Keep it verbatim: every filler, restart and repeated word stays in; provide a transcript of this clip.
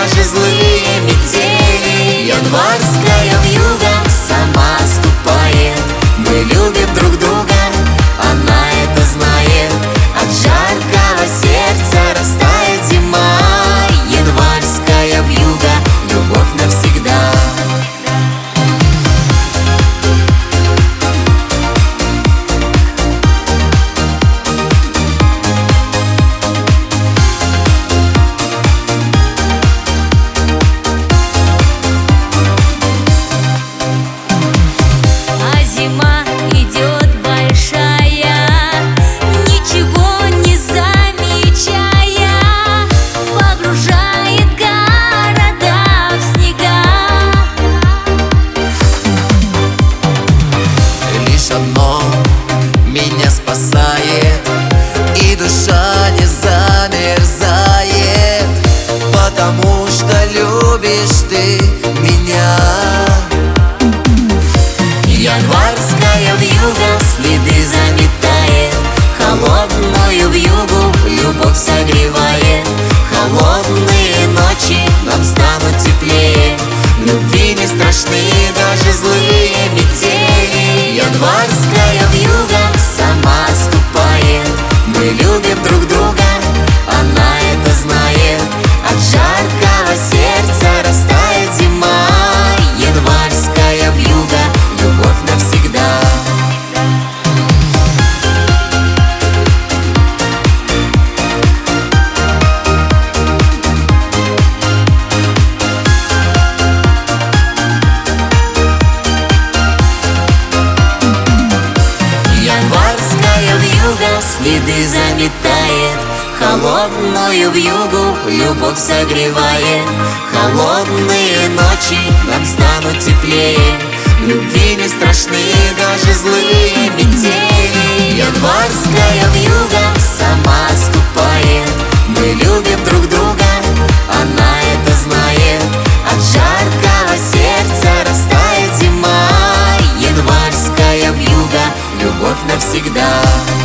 даже злые метели. Январская вьюга сама ступает. Мы любим друг друга, она это знает. От жаркого сердца растает зима. Январская вьюга, любовь навсегда. Одно меня спасает, и душа не замерзает, потому что любишь ты меня. Январская вьюга следы заметает, холодную вьюгу любовь согревает. Холодные ночи нам станут теплее, любви не страшны даже злые метели. Январская вьюга сама ступает. Мы любим друг друга, она это знает. От жаркого сердца растает зима. Январская вьюга, любовь навсегда. Следы заметает, холодную вьюгу любовь согревает. Холодные ночи нам станут теплее, любви не страшны даже злые метели. Январская вьюга сама ступает. Мы любим друг друга, она это знает. От жаркого сердца растает зима. Январская вьюга, любовь навсегда.